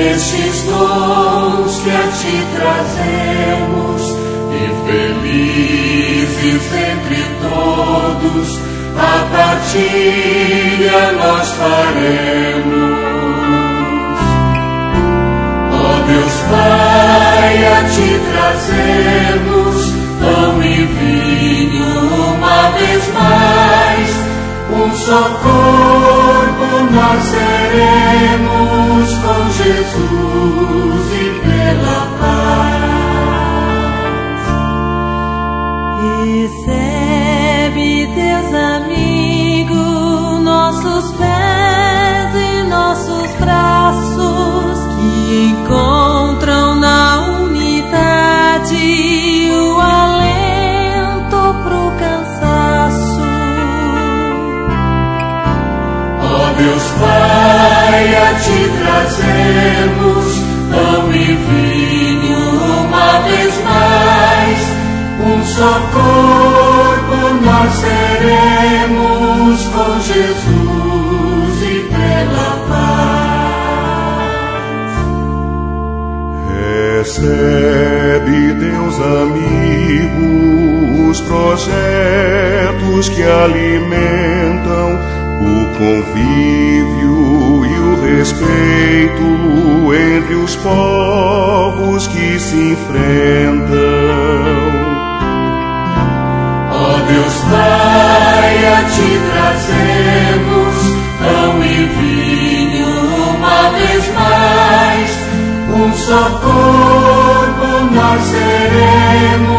estes dons que a ti trazemos, e felizes entre todos, a partilha nós faremos. Ó Deus Pai, a ti trazemos pão e vinho uma vez mais, um só corpo nós seremos com Jesus e pela paz. Recebe, Deus amigo, nossos pés e nossos braços, que encontram na unidade o alento pro cansaço. Ó Deus Pai, a ti trazemos pão e vinho uma vez mais, um só corpo nós seremos com Jesus e pela paz. Recebe, Deus amigo, os projetos que alimentam o convívio e o respeito entre os povos que se enfrentam. Ó Deus Pai, a ti trazemos pão e vinho uma vez mais, um só corpo nós seremos